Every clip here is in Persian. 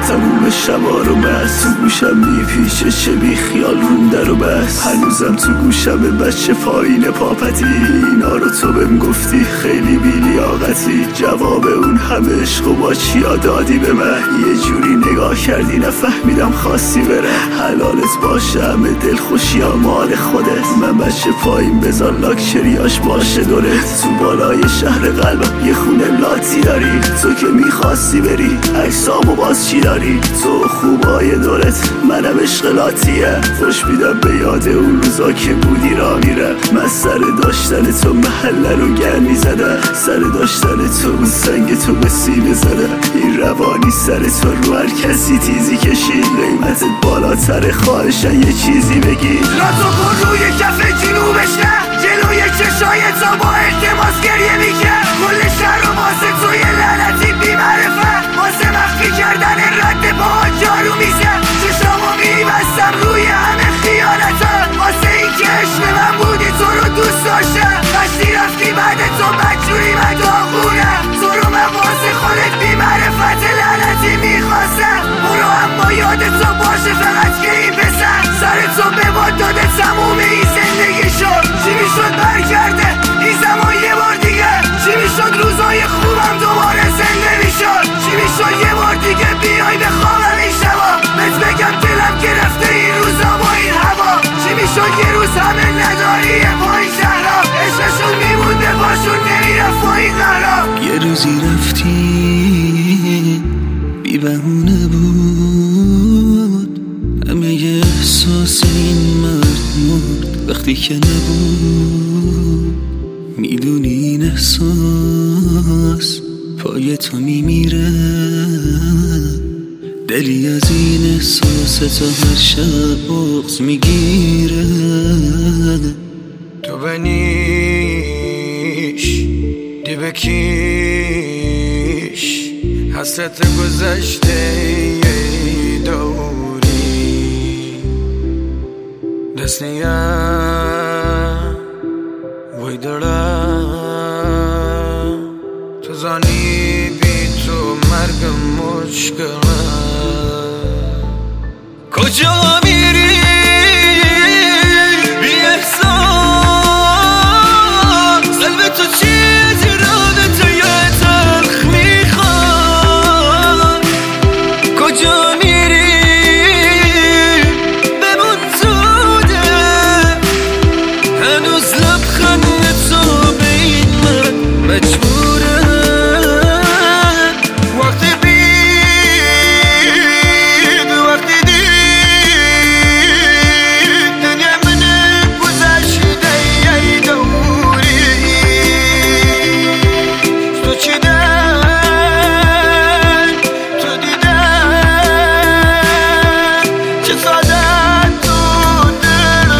تموم شبا رو بس تو گوشم میپیشه چه بی خیال روم در و بس هنوزم تو گوشم بچه پایین پاپتی اینا رو تو بهم گفتی خیلی بی لیاقتی جواب اون همه عشق و با چیا دادی به من یه جوری نگاه کردی نفهمیدم خواستی بره حلالت باشه همه دلخوشی ها مال خودت من بچه پایین بذار لاکچریاش باشه دورت تو بالای شهر قلبم یه خونه لاتی داری تو که میخواستی بری عکسامو باز چی داری تو خوبای دورت منم عشق لاتیه خوش میدم به یاد اون روزا که بودی را میره من سر داشتن تو محله رو گرم میزده سر داشتن تو اون سنگ تو به سینه زده این روانی سر تو رو هر کسی تیزی کشید قیمتت بالاتر خواهشن یه چیزی بگی لاتو کن روی کف جنوبش نه جلوی چشای تا با التماس گریه میکرد کل شهر رو واسه توی لعنتی بیمعرفت واسه مخفی کردن رد پا جارو میزد چشامو میبستم روی همه خیانتا واسه این که عشق من بودی تو رو دوست داشتم وقتی رفتی بعد تو بدجوری من داغونم تو رو من واسه خودت بیمعرفت لعنتی میخواستم برو اما یاد تو باشه فقط که این پسر سر تو به باد داده تموم این زندگی شد چی میشد برگرده این زمان یه بار دیگه چی میشد روزای خوبم دوباره زنده میشد چی میشد یه بار دیگه بیای به خوابم این شبا بهت بگم دلم گرفته این روزا با این هوا چی میشد یه روز همه نداری با این شهرها عشقشون میمونده باشون نمیرفت با این قهرها یه روزی رفتی بی بهونه بود همه یه احساس این مرد مرد وقتی که نبود میدونی این احساس پای تو میمیره دلی از این احساس تا هر شب بغض میگیره تو بنیش دی بکیش حسرت گذشته ای دوری دست نیم وی دارم تو زانی بی تو مرگ مشکلم کجا میری بی احساس قلب تو چیزی را به تو یا تلخ میخواد کجا میری بمون زوده هنوز لبخند تو به این من مجبوره وقتی بید وقتی دید دنیا من گذشته ای دوری تو چیدن تو دیدن چه سادت تو دل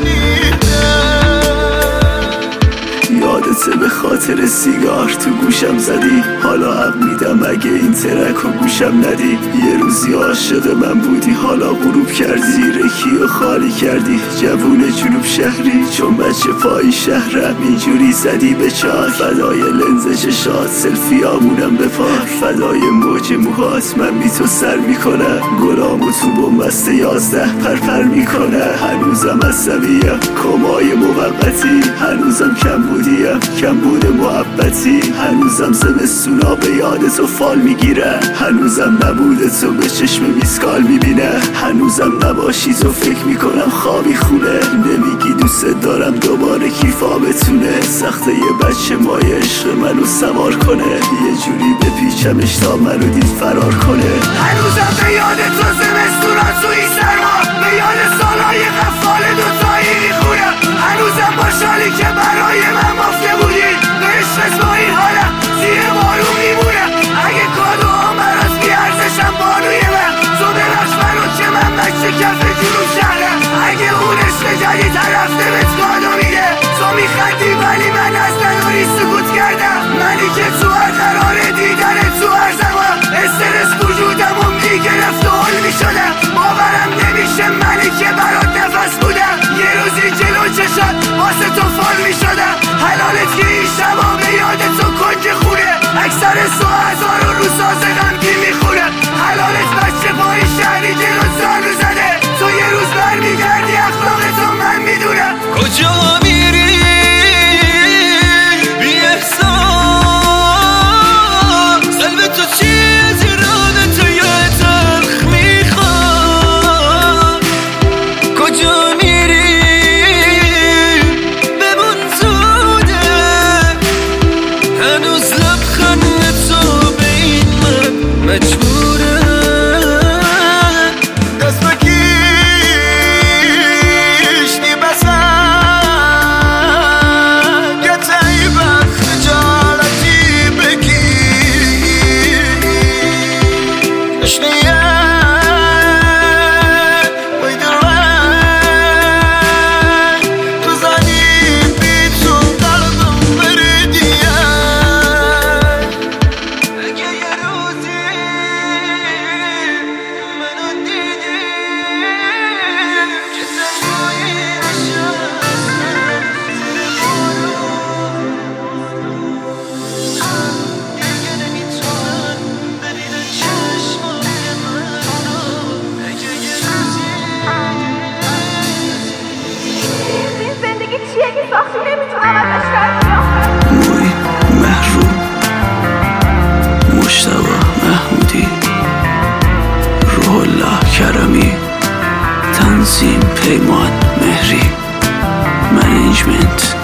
کنیدن یادته به خاطر سیگار تو گوشم زدی حالا حق میدم اگه این ترک رو گوشم ندی یه روزی عاشق من بودی حالا غروب کردی رکی و خالی کردی جوون جنوب شهری چون بچه پای شهرم اینجوری زدی به چار فدای لنز چشات سلفی آمونم به پار فدای موج موهات من بی تو سر میکنم گلام و تو بومبسته 11 پرپر میکنه هنوزم عصبیم کمای موقتی هنوزم کم بودیم کم بود محبتی هنوزم زمستونا به یاد تو فال میگیره هنوزم نبوده تو به چشم میسکال میبینه هنوزم نباشی تو فکر میکنم خوابی خونه نمیگی دوست دارم دوباره کیفا بتونه سخته یه بچه مای عشق منو سوار کنه یه جوری بپیچمش تا منو دید فرار کنه هنوزم به یاد تو زمستونا تو این سرما به یاد سالهای قفال دوتایی میخونم هنوزم با شالی که برای من مافته بودی به عشق با این حالم زیر بارو میمونم اگه کادو هم براز بیارزشم بانوی من تو ببخش منو که من بچه کف جنوب شهرم اگه اون عشق جدید رفته بهت کادو میده تو میخندی ولی من از نداری سکوت کردم منی که تو هر قرار دیدن تو هر زمان استرس وجودم و میگه تشنیه موی محروم مجتبی محمودی روح الله کرمی تنظیم پیمان مهری منیجمنت